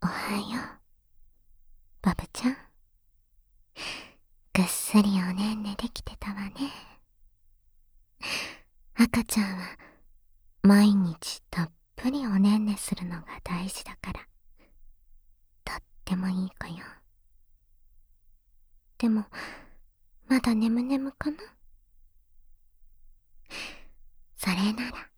はよう、バブちゃん。ぐっすりおねんねできてたわね。赤ちゃんは毎日たっぷりおねんねするのが大事だから、とってもいい子よ。でも、まだ眠々かな？それなら、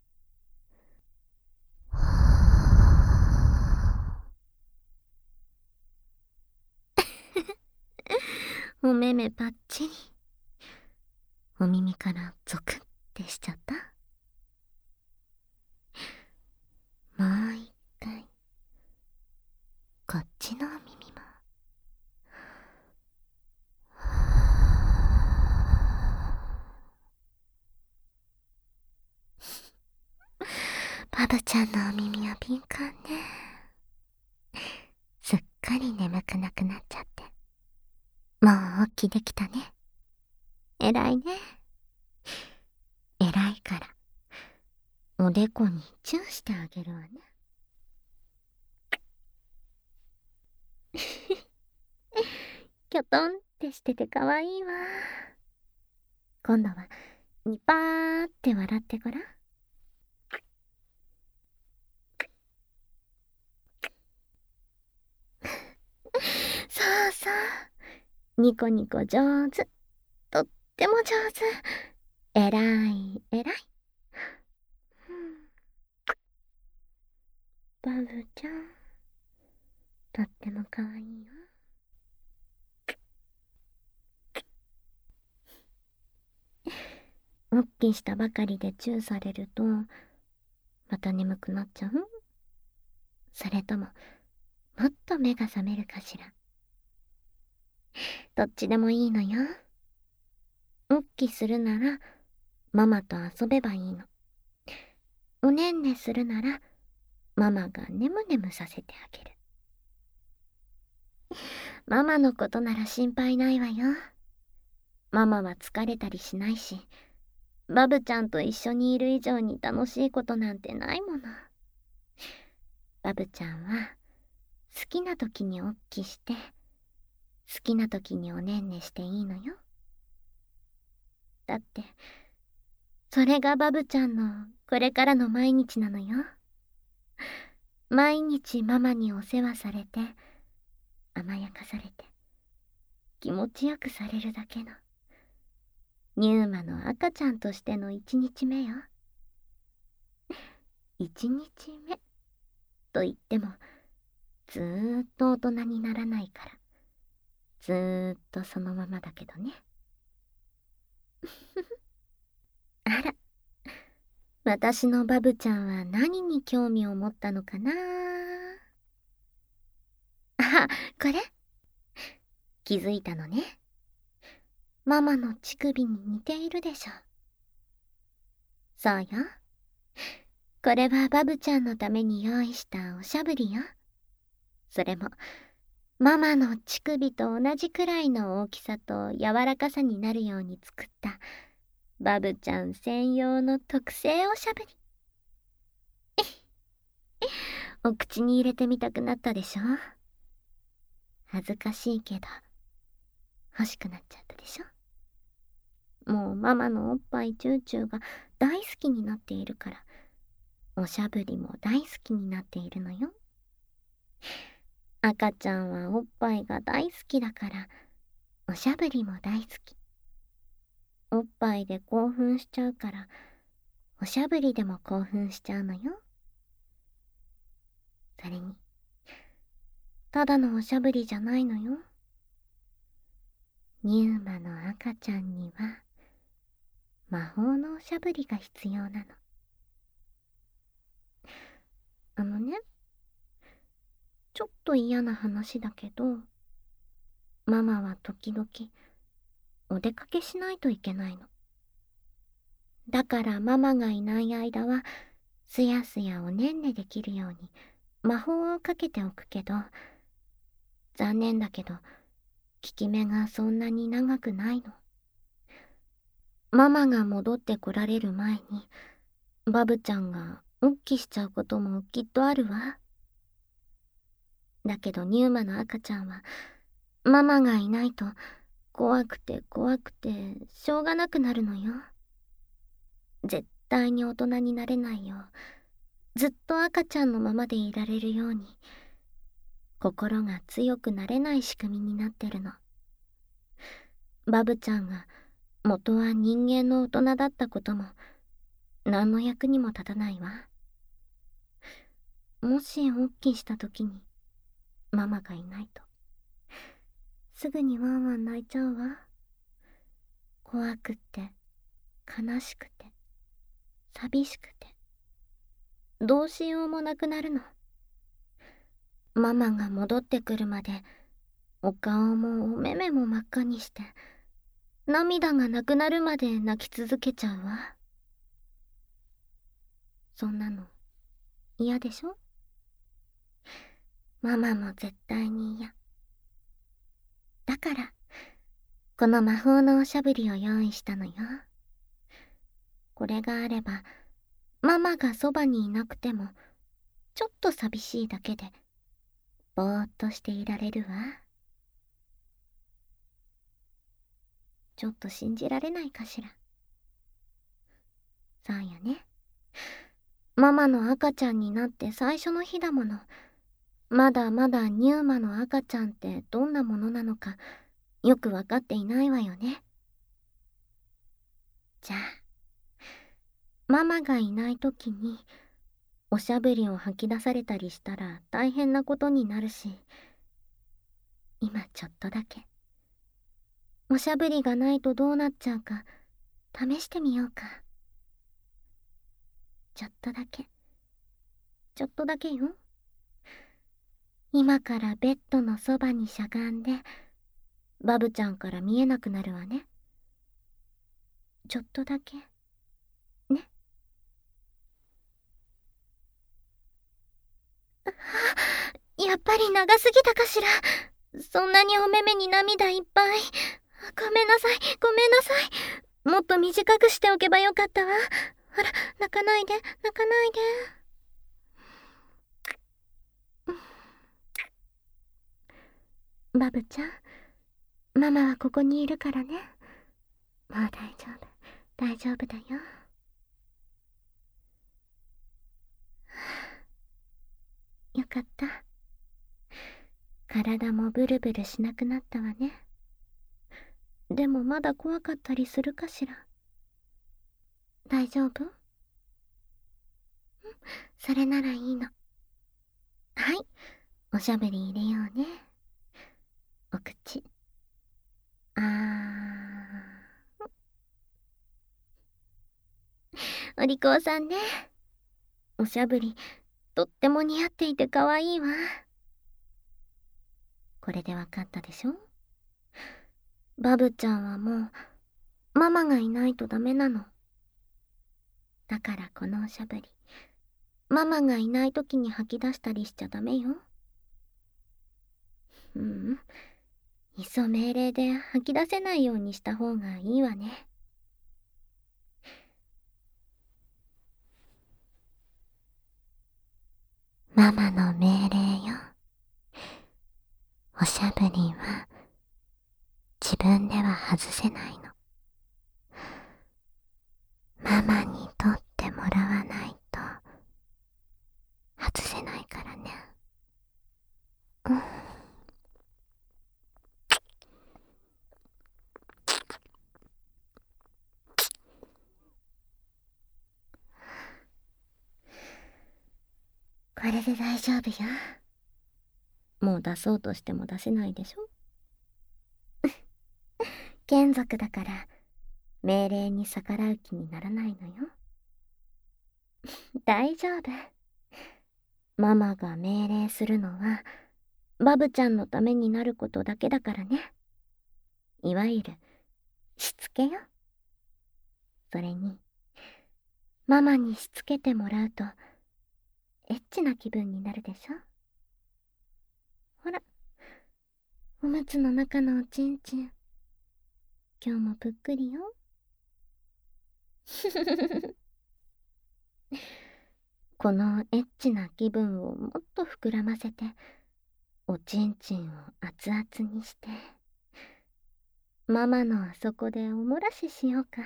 お目目パッチリ。お耳からゾクってしちゃった？もう一回、こっちのお耳も。バブちゃんのお耳は敏感ね。すっかり眠くなくなっちゃって。もう起きできたね。偉いね。偉いから、おでこにチューしてあげるわね。きょとんってしててかわいいわ。今度は、ニパーって笑ってごらん。そうそう。ニコニコ上手。とっても上手。偉い、偉い。バブちゃん、とってもかわいいわ。おっきしたばかりでチューされると、また眠くなっちゃう？それとも、もっと目が覚めるかしら。どっちでもいいのよ。おっきするなら、ママと遊べばいいの。おねんねするなら、ママがねむねむさせてあげる。ママのことなら心配ないわよ。ママは疲れたりしないし、バブちゃんと一緒にいる以上に楽しいことなんてないもの。バブちゃんは、好きな時におっきして、好きな時におねんねしていいのよ。だって、それがバブちゃんのこれからの毎日なのよ。毎日ママにお世話されて、甘やかされて、気持ちよくされるだけの、ニューマの赤ちゃんとしての一日目よ。一日目と言っても、ずーっと大人にならないから、ずーっとそのままだけどね。あら、私のバブちゃんは何に興味を持ったのかな？あ、これ？気づいたのね。ママの乳首に似ているでしょ。そうよ。これはバブちゃんのために用意したおしゃぶりよ。それも、ママの乳首と同じくらいの大きさと柔らかさになるように作った、バブちゃん専用の特製おしゃぶり。お口に入れてみたくなったでしょ？恥ずかしいけど、欲しくなっちゃったでしょ？もうママのおっぱいチューチューが大好きになっているから、おしゃぶりも大好きになっているのよ。赤ちゃんはおっぱいが大好きだから、おしゃぶりも大好き。おっぱいで興奮しちゃうから、おしゃぶりでも興奮しちゃうのよ。それに、ただのおしゃぶりじゃないのよ。ニューマの赤ちゃんには、魔法のおしゃぶりが必要なの。あのね、ちょっと嫌な話だけど、ママは時々、お出かけしないといけないの。だからママがいない間は、すやすやおねんねできるように魔法をかけておくけど、残念だけど、効き目がそんなに長くないの。ママが戻ってこられる前に、バブちゃんがおっきしちゃうこともきっとあるわ。 だけどニューマの赤ちゃんはママがいないと怖くて怖くてしょうがなくなるのよ。絶対に大人になれないよう、ずっと赤ちゃんのままでいられるように、心が強くなれない仕組みになってるの。バブちゃんが元は人間の大人だったことも何の役にも立たないわ。もしおっきした時にママがいないとすぐにワンワン泣いちゃうわ。怖くって悲しくて寂しくてどうしようもなくなるの。ママが戻ってくるまでお顔もお目目も真っ赤にして涙がなくなるまで泣き続けちゃうわ。そんなの嫌でしょ？ママも絶対に嫌。だからこの魔法のおしゃぶりを用意したのよ。これがあればママがそばにいなくてもちょっと寂しいだけでぼーっとしていられるわ。ちょっと信じられないかしら。そうよね。ママの赤ちゃんになって最初の日だもの。まだまだニューマの赤ちゃんってどんなものなのかよくわかっていないわよね。じゃあママがいないときにおしゃぶりを吐き出されたりしたら大変なことになるし、今ちょっとだけおしゃぶりがないとどうなっちゃうか試してみようか。ちょっとだけ、ちょっとだけよ。今からベッドのそばにしゃがんでバブちゃんから見えなくなるわね。ちょっとだけね。やっぱり長すぎたかしら。そんなにお目目に涙いっぱい。ごめんなさい、ごめんなさい。もっと短くしておけばよかったわ。ほら、泣かないで、泣かないで。バブちゃん、ママはここにいるからね。もう大丈夫、大丈夫だよ。よかった。体もブルブルしなくなったわね。でもまだ怖かったりするかしら。大丈夫？それならいいの。はい、おしゃべり入れようね。お口。お利口さんね。おしゃぶりとっても似合っていてかわいいわ。これでわかったでしょ？バブちゃんはもうママがいないとダメなの。だからこのおしゃぶりママがいない時に吐き出したりしちゃダメよ。いっそ命令で吐き出せないようにした方がいいわね。ママの命令よ。おしゃぶりは自分では外せないの。ママに取ってもらわないと外せないからね。これで大丈夫よ。もう出そうとしても出せないでしょ。眷属だから命令に逆らう気にならないのよ。大丈夫。ママが命令するのはバブちゃんのためになることだけだからね。いわゆるしつけよ。それにママにしつけてもらうとエッチな気分になるでしょ。ほら、おむつの中のおちんちん今日もぷっくりよ。このエッチな気分をもっと膨らませておちんちんを熱々にして、ママのあそこでおもらししようか。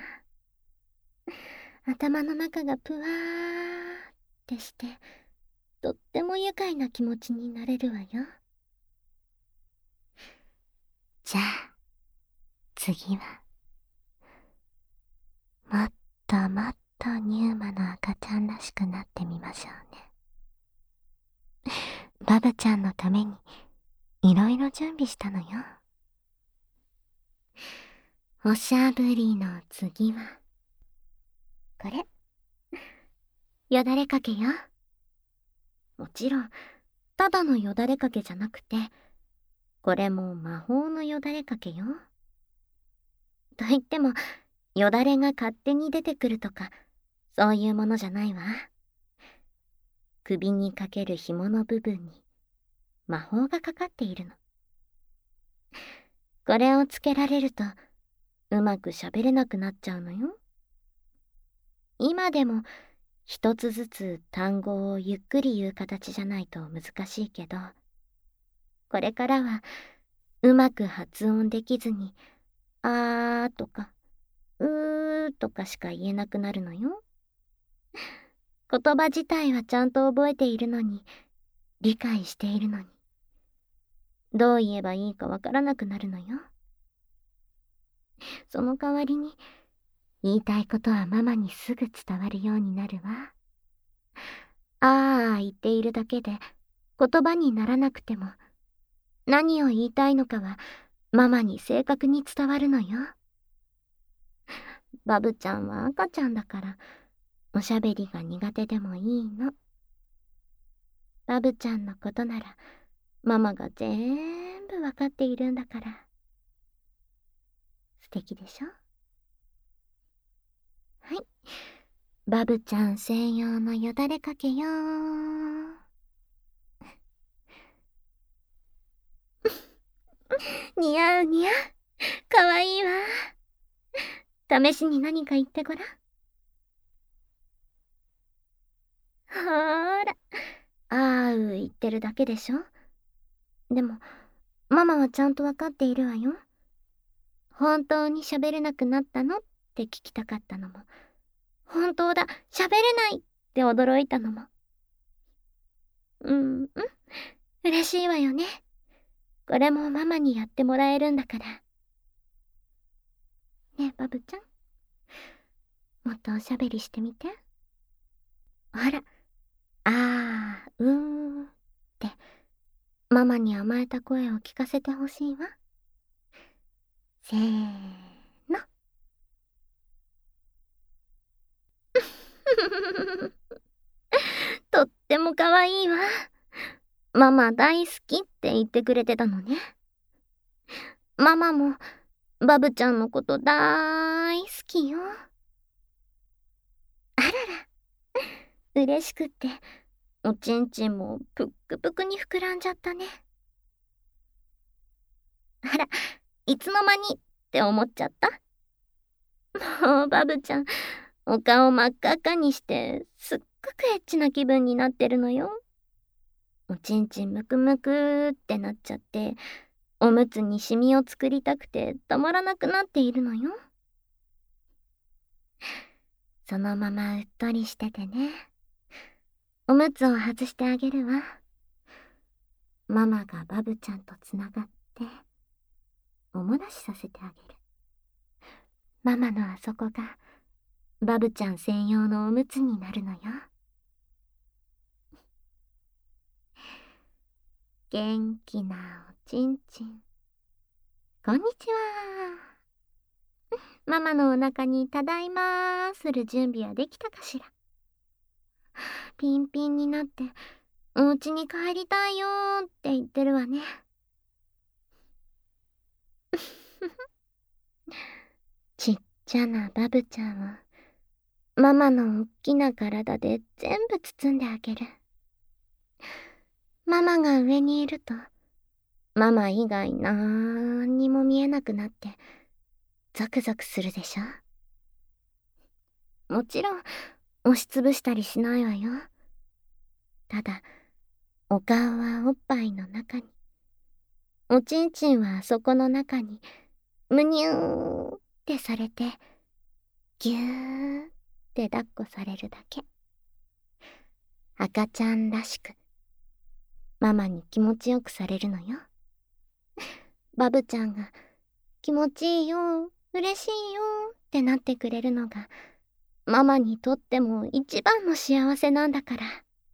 頭の中がぷわーってして、とっても愉快な気持ちになれるわよ。じゃあ、次は、もっともっとニューマの赤ちゃんらしくなってみましょうね。バブちゃんのために、いろいろ準備したのよ。おしゃぶりの次は、これ。よだれかけよ。もちろん、ただのよだれかけじゃなくて、これも魔法のよだれかけよ。と言っても、よだれが勝手に出てくるとか、そういうものじゃないわ。首にかける紐の部分に魔法がかかっているの。これをつけられると、うまく喋れなくなっちゃうのよ。今でも一つずつ単語をゆっくり言う形じゃないと難しいけど、これからはうまく発音できずに、あーとか、うーとかしか言えなくなるのよ。言葉自体はちゃんと覚えているのに、理解しているのに、どう言えばいいかわからなくなるのよ。その代わりに、言いたいことはママにすぐ伝わるようになるわ。あー言っているだけで言葉にならなくても、何を言いたいのかはママに正確に伝わるのよ。バブちゃんは赤ちゃんだから、おしゃべりが苦手でもいいの。バブちゃんのことなら、ママが全部わかっているんだから。素敵でしょ？はい。バブちゃん専用のよだれかけよー。似合う似合う。かわいいわ。試しに何か言ってごらん。ほーら。あー言ってるだけでしょ。でも、ママはちゃんとわかっているわよ。本当に喋れなくなったのって聞きたかったのも、本当だ、喋れないって驚いたのも。嬉しいわよね。これもママにやってもらえるんだから。ねえ、バブちゃん。もっとおしゃべりしてみて。ほら、って、ママに甘えた声を聞かせてほしいわ。せーの。とってもかわいいわ。ママ大好きって言ってくれてたのね。ママもバブちゃんのことだーい好きよ。あらら、嬉しくっておちんちんもぷっくぷくに膨らんじゃったね。あら、いつの間にって思っちゃった。もうバブちゃん、お顔真っ赤っかにしてすっごくエッチな気分になってるのよ。おちんちんむくむくってなっちゃって、おむつにシミを作りたくてたまらなくなっているのよ。そのままうっとりしててね。おむつを外してあげるわ。ママがバブちゃんとつながっておもらしさせてあげる。ママのあそこがバブちゃん専用のおむつになるのよ。元気なおちんちん。こんにちは。ママのお腹にただいまーする準備はできたかしら。ピンピンになってお家に帰りたいよーって言ってるわね。ちっちゃなバブちゃんをママのおっきな体で全部包んであげる。ママが上にいるとママ以外なんにも見えなくなってゾクゾクするでしょ。もちろん押しつぶしたりしないわよ。ただお顔はおっぱいの中におちんちんはそこの中にむにゅーってされて、ぎゅーって抱っこされるだけ。赤ちゃんらしく、ママに気持ちよくされるのよ。バブちゃんが気持ちいいよ、嬉しいよってなってくれるのが、ママにとっても一番の幸せなんだから。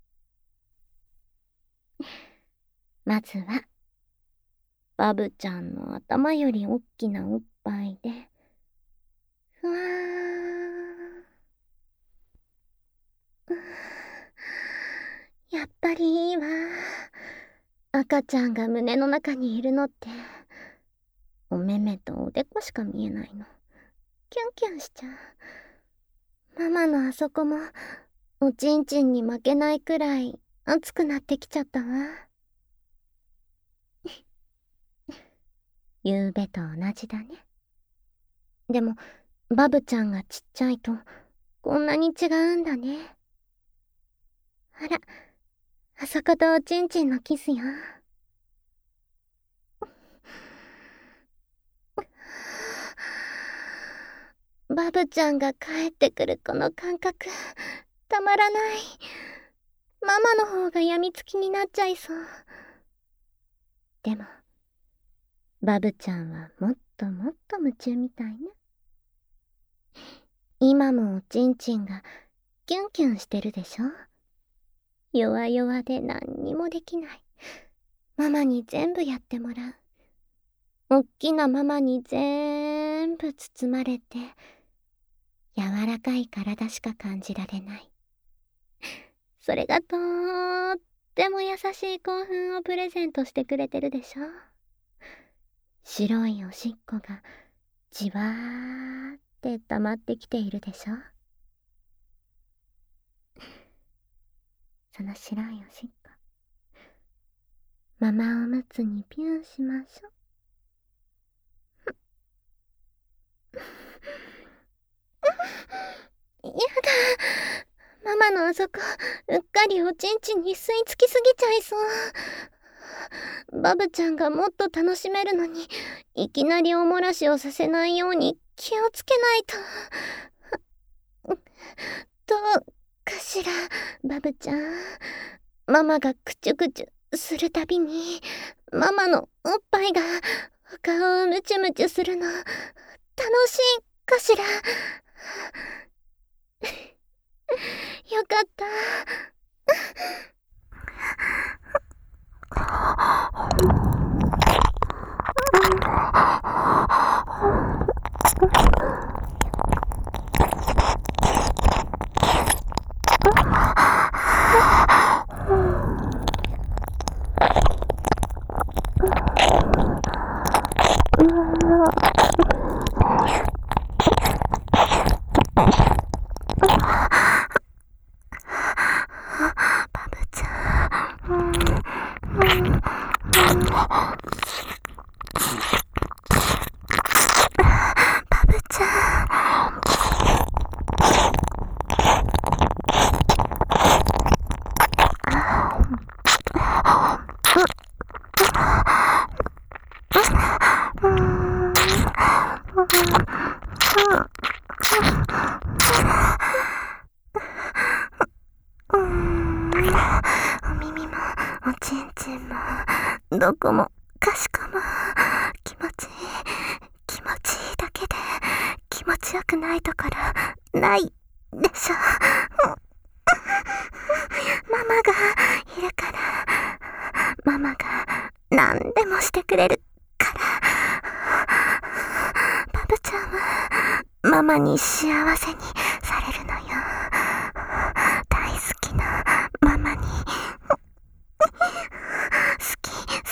まずは、バブちゃんの頭よりおっきなおっぱいで、ふわー。やっぱりいいわ。赤ちゃんが胸の中にいるのって、お目目とおでこしか見えないの。キュンキュンしちゃう。ママのあそこも、おちんちんに負けないくらい熱くなってきちゃったわ。ゆうべと同じだね。でも、バブちゃんがちっちゃいと、こんなに違うんだね。あら、あそことおちんちんのキスよ。バブちゃんが帰ってくるこの感覚、たまらない。ママの方がやみつきになっちゃいそう。でも、バブちゃんはもっともっと夢中みたいね。今もおちんちんがキュンキュンしてるでしょ。弱々で何にもできない。ママに全部やってもらう。おっきなママに全部包まれて、柔らかい体しか感じられない。それがとーっても優しい興奮をプレゼントしてくれてるでしょ。白いおしっこがじわーって溜まってきているでしょ。その白いおしっこ、ママおむつにピューしましょう。やだ。ママのあそこ、うっかりおちんちんに吸い付きすぎちゃいそう。バブちゃんがもっと楽しめるのに、いきなりおもらしをさせないように気をつけないと。どうかしら、バブちゃん。ママがくちゅくちゅするたびに、ママのおっぱいがお顔をムチュムチュするの、楽しいかしら。よかった。お耳もおちんちんもどこもかしこも気持ちいいだけで気持ちよくないところないでしょ。ママがいるから、ママが何でもしてくれるから。バブちゃんはママに幸せにされるのよ。大好きなママに好き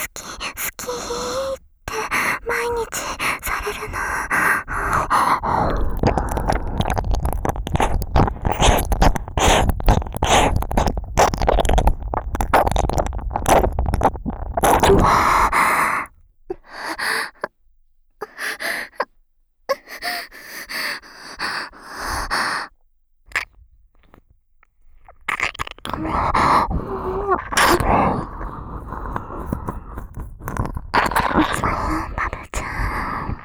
って毎日されるの。 バブちゃん。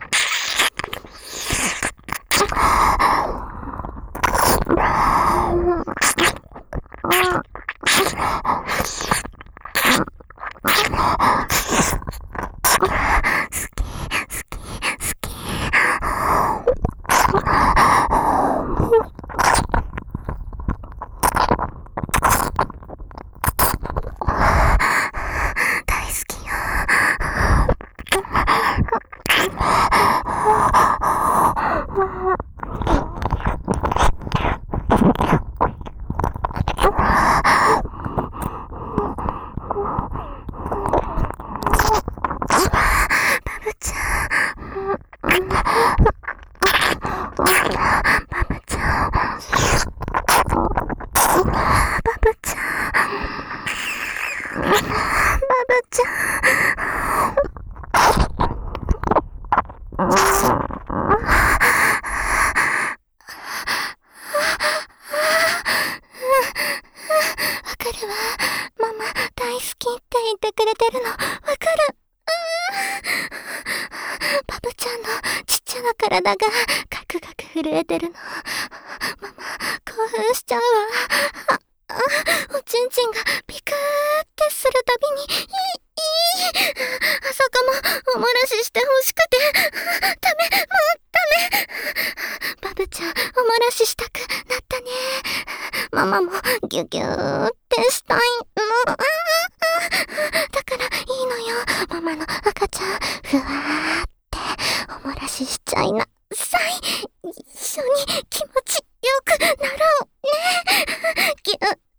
体がガクガク震えてるの。ママ、興奮しちゃうわ。おちんちんがピクーってするたびに、あそこもおもらししてほしくて。ダメ、もうダメ。バブちゃん、おもらししたくなったね。ママもギュギューってしたいの。だからいいのよ。ママの赤ちゃん、ふわーっておもらししちゃいなさい。一緒に気持ちよくなろうね。ギュッ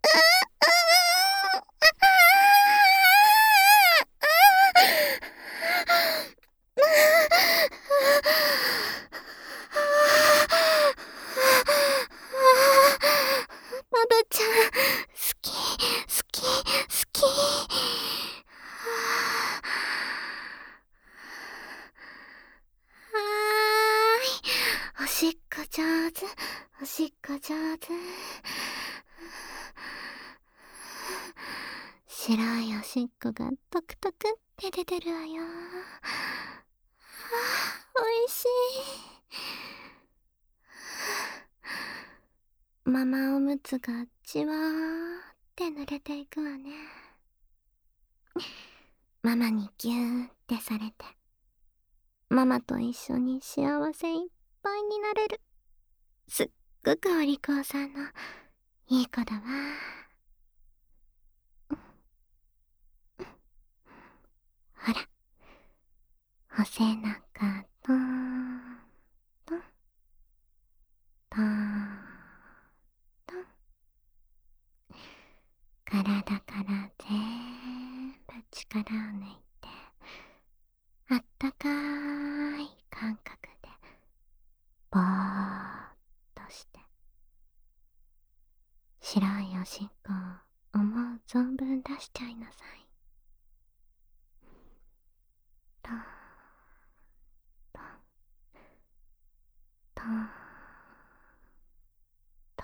バブちゃん、好き、好き、好き。おしっこ上手、おしっこ上手。白いおしっこがトクトクって出てるわよ。おいしい。ママおむつがじわーって濡れていくわね。ママにギューってされて、ママと一緒に幸せいっぱいになれる。すっごくお利口さんのいい子だわ。ほら、お背中とととと体から全部力を抜いて、あったかい感覚でぼーっとして、白いおしっこを思う存分出しちゃいなさい。とととと。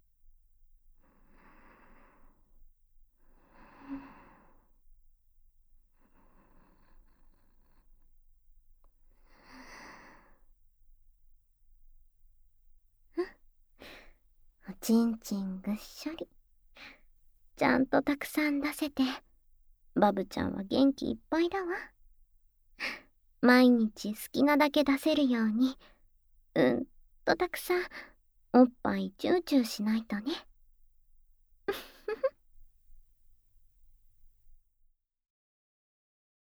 おちんちんぐっしょり。ちゃんとたくさん出せて、バブちゃんは元気いっぱいだわ。毎日好きなだけ出せるように、たくさんおっぱいチューチューしないとね。